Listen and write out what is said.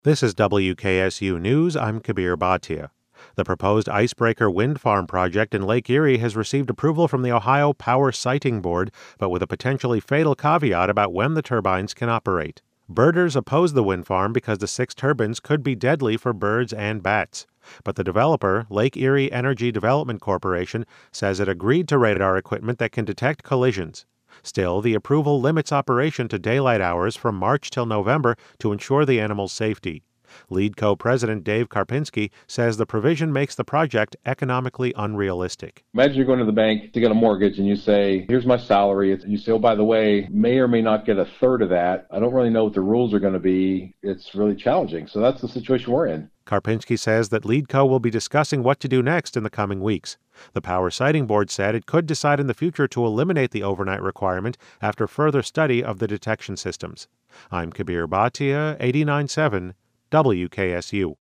This is WKSU News. I'm Kabir Bhatia. The proposed Icebreaker wind farm project in Lake Erie has received approval from the Ohio Power Siting Board, but with a potentially fatal caveat about when the turbines can operate. Birders oppose the wind farm because the 6 turbines could be deadly for birds and bats. But the developer, Lake Erie Energy Development Corporation, says it agreed to radar equipment that can detect collisions. Still, the approval limits operation to daylight hours from March till November to ensure the animals' safety. Lead co-president Dave Karpinski says the provision makes the project economically unrealistic. Imagine you're going to the bank to get a mortgage and you say, here's my salary. You say, oh, by the way, may or may not get a third of that. I don't really know what the rules are going to be. It's really challenging. So that's the situation we're in. Karpinski says that LeadCo will be discussing what to do next in the coming weeks. The Power Siting Board said it could decide in the future to eliminate the overnight requirement after further study of the detection systems. I'm Kabir Bhatia, 89.7 WKSU.